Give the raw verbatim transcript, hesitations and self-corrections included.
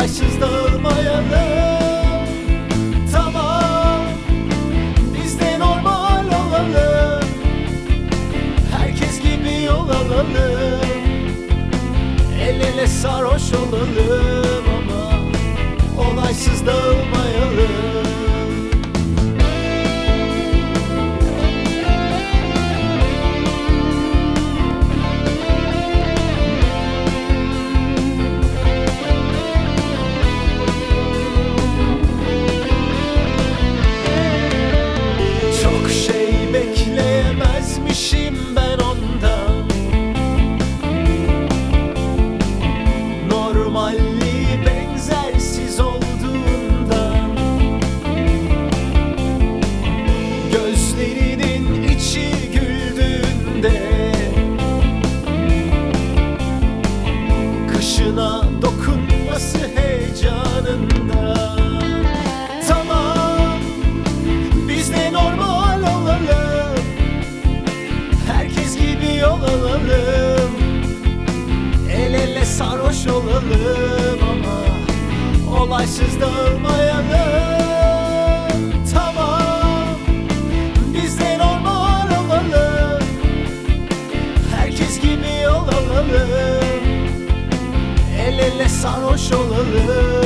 olaysız dağılmayalım. Tamam, biz de normal olalım, herkes gibi yol alalım. El ele sarhoş olalım ama olaysız dağılmayalım. Bekleyemezmişim ben ondan, normalliği benzersiz olduğundan. Gözlerinin içi güldüğünde, kaşına dokunması heyecanından. Tamam, biz de normal olalım, herkes gibi yol alalım. El ele sarhoş olalım ama olaysız dağılmayalım. Tamam, biz de normal olalım, herkes gibi yol alalım. El ele sarhoş olalım.